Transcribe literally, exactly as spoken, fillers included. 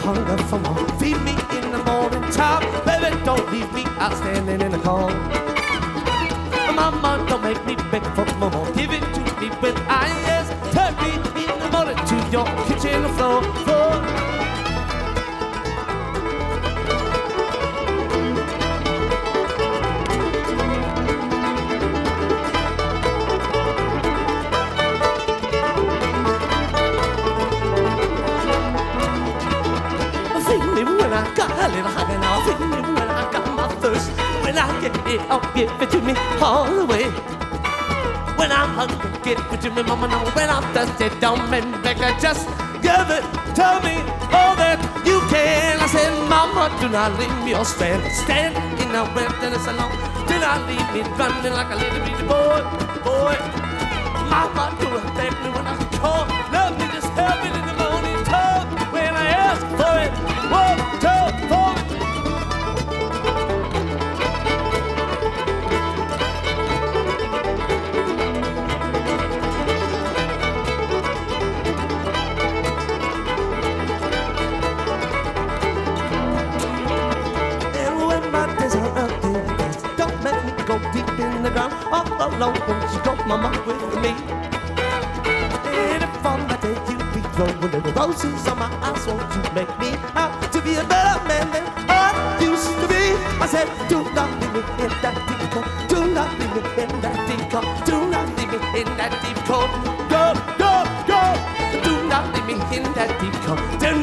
hunger for more. Feed me in the morning time, baby, don't leave me out standing in the cold. Mama, don't make me beg for more. Give it to me when I ask. Turn me in the morning to your kitchen floor. floor. Feed me when I got a little hunger now. Feed me when I got my thirst. When I get it, oh, give it to me all the way. When I'm hungry, give it to me, mama. No, when I'm thirsty, don't make me beg. Just give it to me all that you can. I said, mama, do not leave me or stand, stand in the wilderness alone. Do not leave me running like a little bitty boy, boy. Mama, do not beg me when I call. Love me, just help me in the morning time when I ask for it. One, two, four. All alone, won't you go, mama, with me? And if on my day you be throwing little roses on my eyes, won't you make me out to be a better man than I used to be? I said, do not leave me in that deep cold. Do not leave me in that deep cold. Do not leave me in that deep cold. Go, go, go. Do not leave me in that deep cold. Do